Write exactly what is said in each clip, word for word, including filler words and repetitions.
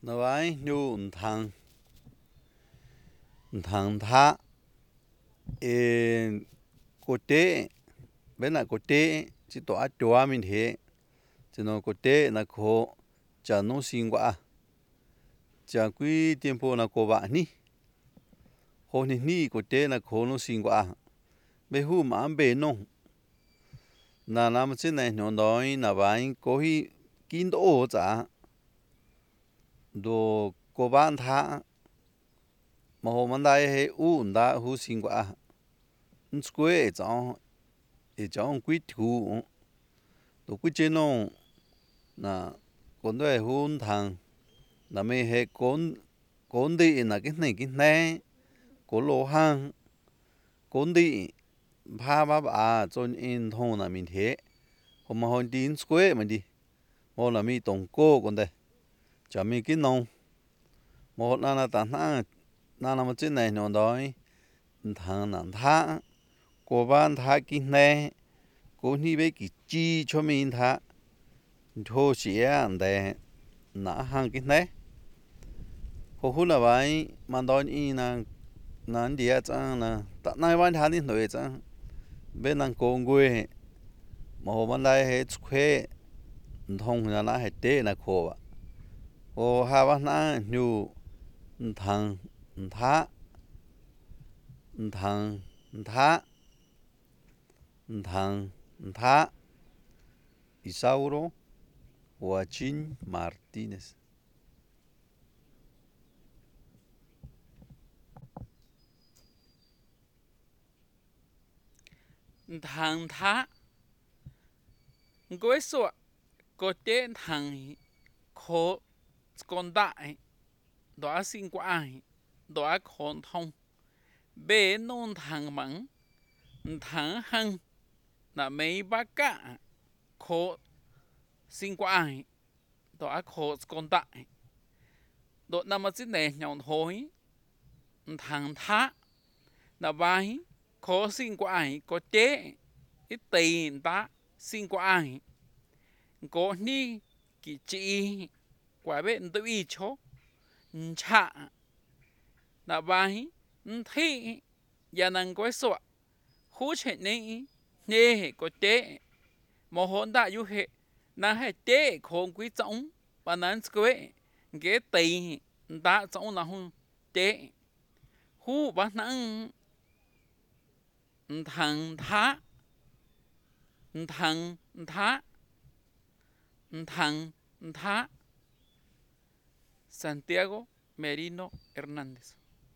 nó vai nhu thằng thằng tha e cô tế bên là cô tế chỉ tỏa chùa mình thế chỉ nó cô tế là cô chả nó xin quá chả quý tiempo là cô bạn ní hôm nay ní cô tế là cô nó xin quá bây hu mà bê nông là làm trên này nó nói là vai có hi kinh đô chả đồ cô bạn tha mà hôm nay hay u đã hu xin quá square cháu thì cháu quý thủ đồ quý chế nông là con đôi hôn thằng là mấy hệ con con đi là cái này cái này con lô hàng con đi ba ba ba cho in thông là mình thế hôm mà hôm đi square mình đi một là mình tổng cô con đây chả mình cái nông một là là tao na na là một trên này nó đói thằng nàng tha cô bạn tha cái này cô đi về cái chi cho mình tha thôi xía anh đây nã hàng cái này hồ hú là vậy mà đói in là nãy đi chăng là tại nay vẫn thà đi nuôi chăng bên nàng cô quê mà hồ bên đây hết khuê thông là nãy hết tê là khô à hồ hai bạn nãy nhu thằng tha thằng tha thằng tha Isauro Joaquín Martínez. Thằng thá Ngôi sọ có tên thằng khổ con đại đó xin qua ai đó khốn thông bê nôn thằng mắng thằng hăng là mấy bác cả khổ xin qua ai đó khổ con đại đó nằm ở trên này nhọn thối thằng thá là vai khổ xin qua ai có chế ít tiền ta xin qua ai có ni kỳ chị quả bên tôi y chó chạ là vai thị gia năng có sọ hú chuyện này nè có tế mà hôn đã yu hệ na hệ tế không quý trọng và nan quê cái tì đã trọng là hôn tế hú bác năng thằng thá thằng thá thằng thá Santiago Merino Hernández.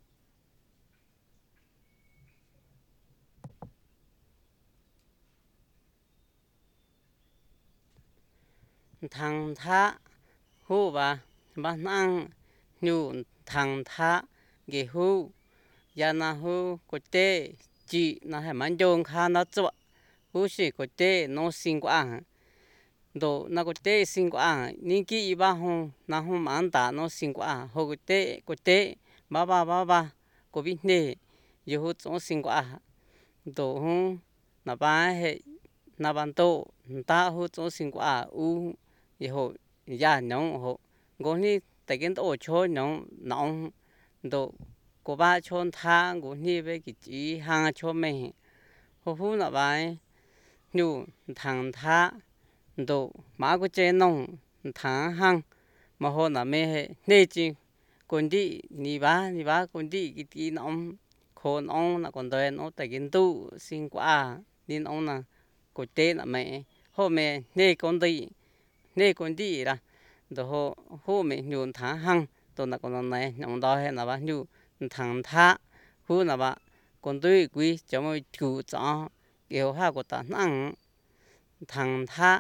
Thằng thá hú bà bà năng nhu thằng thá ghê hú gia na hú có tế chị na hay mang dông khá na chua hú sĩ có tế nó xin qua à đồ na có tế xin qua à nên kỹ ba hông na hông mang ta nó xin qua à hú có tế có tế ba ba ba ba có biết nè dù hú chống xin qua à đồ hú na ba hệ na ban tô ta hú chống xin qua à u thì hộ gia nhóm hộ gồm như tại cái tổ cho nhóm nóng độ của ba chôn tha gồm như với cái chỉ hàng cho mình hộ phú là bài nhu thằng tha độ má của chế nông thằng hàng mà hộ là mê hệ nê chi còn đi ni ba ni ba còn đi cái tí nóng khôn ông là còn đời nó tại cái tu xin qua nên ông là của chế là mẹ hộ mẹ nê con đi nê con đi ra đồ hộ hộ mình nhuận thả hăng đồ là con này nhộng đó hay là bao nhiêu thằng thả hú là bạn con tôi quý cho mọi chủ cho kiểu ha của ta năng thằng thả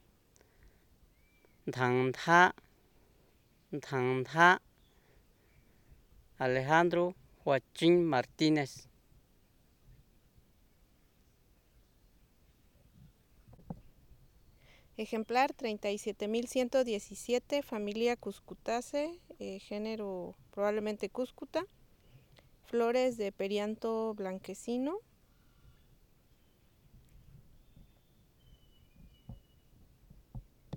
thằng thả thằng thả Alejandro Joaquín Martínez. Ejemplar treinta y siete mil ciento diecisiete, familia Cuscutaceae, eh, género probablemente Cúscuta, flores de perianto blanquecino,